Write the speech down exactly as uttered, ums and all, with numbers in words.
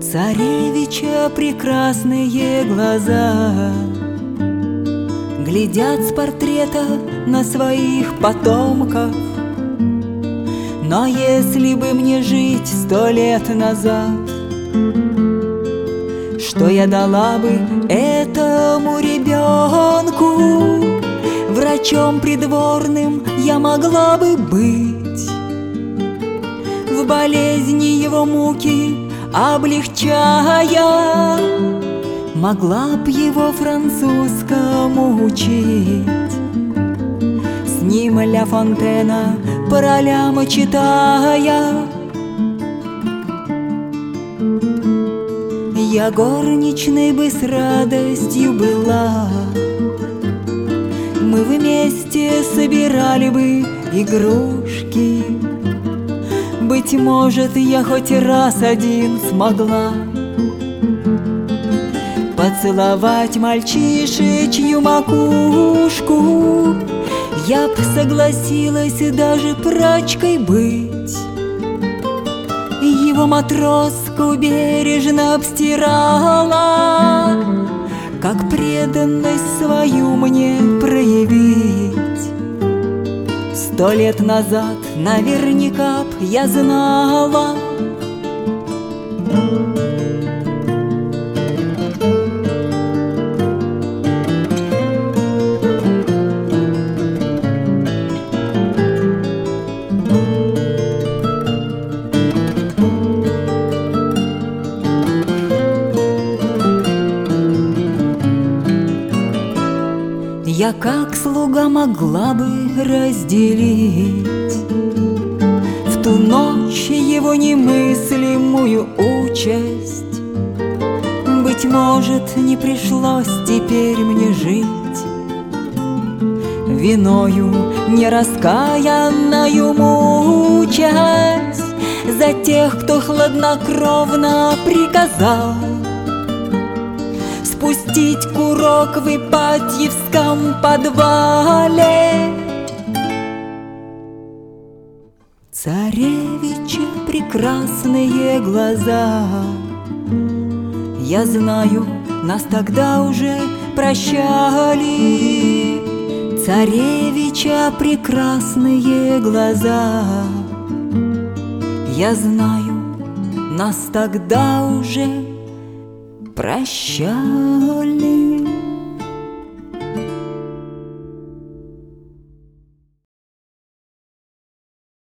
Царевича прекрасные глаза глядят с портрета на своих потомков. Но если бы мне жить сто лет назад, что я дала бы этому ребенку? Врачом придворным я могла бы быть, в болезни его муки облегчая, могла б его французскому учить, с ним Ля Фонтена по ролям читая. Я горничной бы с радостью была, мы вместе собирали бы игрушки. Быть может, я хоть раз один смогла поцеловать мальчишечью макушку. Я б согласилась даже прачкой быть, его матроску бережно обстирала, как преданность свою мне проявить. Сто лет назад наверняка б я знала. Я как слуга могла бы разделить в ту ночь его немыслимую участь. Быть может, не пришлось теперь мне жить виною нераскаянною мучаясь за тех, кто хладнокровно приказал спустить курок в Ипатьевском подвале. Царевича прекрасные глаза, я знаю, нас тогда уже прощали. Царевича прекрасные глаза, я знаю, нас тогда уже прощали.